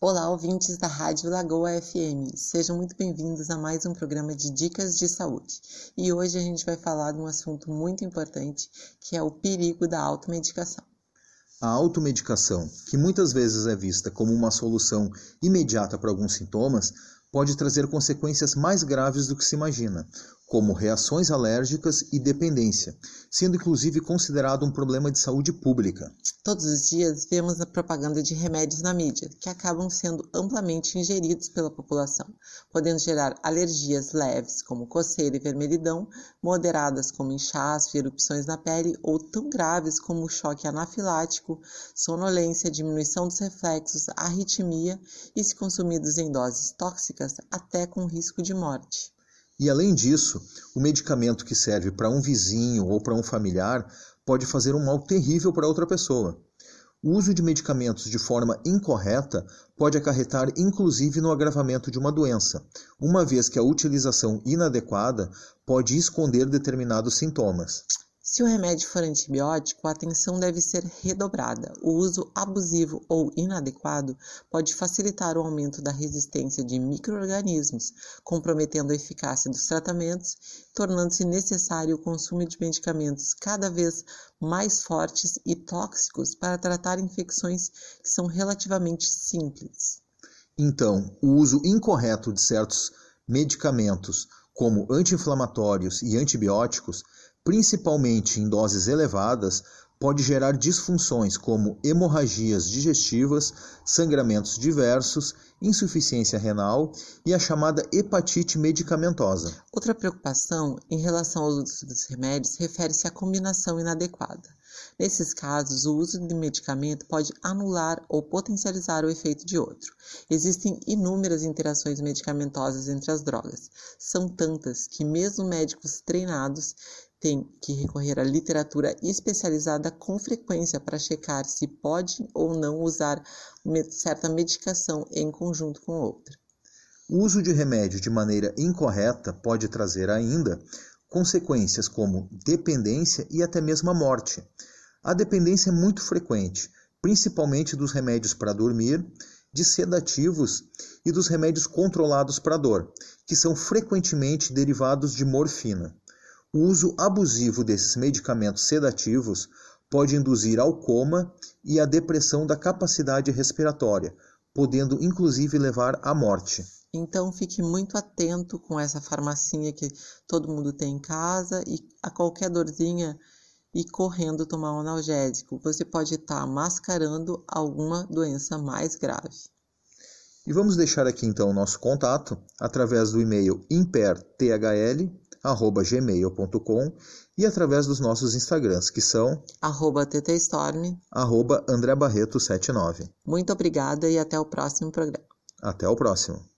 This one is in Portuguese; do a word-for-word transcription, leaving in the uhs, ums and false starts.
Olá, ouvintes da Rádio Lagoa F M. Sejam muito bem-vindos a mais um programa de Dicas de Saúde. E hoje a gente vai falar de um assunto muito importante, que é o perigo da automedicação. A automedicação, que muitas vezes é vista como uma solução imediata para alguns sintomas, pode trazer consequências mais graves do que se imagina, como reações alérgicas e dependência, sendo inclusive considerado um problema de saúde pública. Todos os dias vemos a propaganda de remédios na mídia, que acabam sendo amplamente ingeridos pela população, podendo gerar alergias leves, como coceira e vermelhidão, moderadas como inchaço e erupções na pele, ou tão graves como choque anafilático, sonolência, diminuição dos reflexos, arritmia e, se consumidos em doses tóxicas, até com risco de morte. E além disso, o medicamento que serve para um vizinho ou para um familiar pode fazer um mal terrível para outra pessoa. O uso de medicamentos de forma incorreta pode acarretar inclusive no agravamento de uma doença, uma vez que a utilização inadequada pode esconder determinados sintomas. Se o remédio for antibiótico, a atenção deve ser redobrada. O uso abusivo ou inadequado pode facilitar o aumento da resistência de micro-organismos, comprometendo a eficácia dos tratamentos, tornando-se necessário o consumo de medicamentos cada vez mais fortes e tóxicos para tratar infecções que são relativamente simples. Então, o uso incorreto de certos medicamentos, como anti-inflamatórios e antibióticos, principalmente em doses elevadas, pode gerar disfunções como hemorragias digestivas, sangramentos diversos, insuficiência renal e a chamada hepatite medicamentosa. Outra preocupação em relação ao uso dos remédios refere-se à combinação inadequada. Nesses casos, o uso de medicamento pode anular ou potencializar o efeito de outro. Existem inúmeras interações medicamentosas entre as drogas. São tantas que mesmo médicos treinados têm que recorrer à literatura especializada com frequência para checar se pode ou não usar certa medicação em conjunto com outra. O uso de remédio de maneira incorreta pode trazer ainda consequências como dependência e até mesmo a morte. A dependência é muito frequente, principalmente dos remédios para dormir, de sedativos e dos remédios controlados para dor, que são frequentemente derivados de morfina. O uso abusivo desses medicamentos sedativos pode induzir ao coma e à depressão da capacidade respiratória, podendo inclusive levar à morte. Então fique muito atento com essa farmacinha que todo mundo tem em casa e a qualquer dorzinha e correndo tomar um analgésico. Você pode estar mascarando alguma doença mais grave. E vamos deixar aqui então o nosso contato através do e-mail imperthl arroba gmail ponto com e através dos nossos Instagrams, que são arroba ttstorm, arroba andré barreto setenta e nove. Muito obrigada e até o próximo programa. Até o próximo.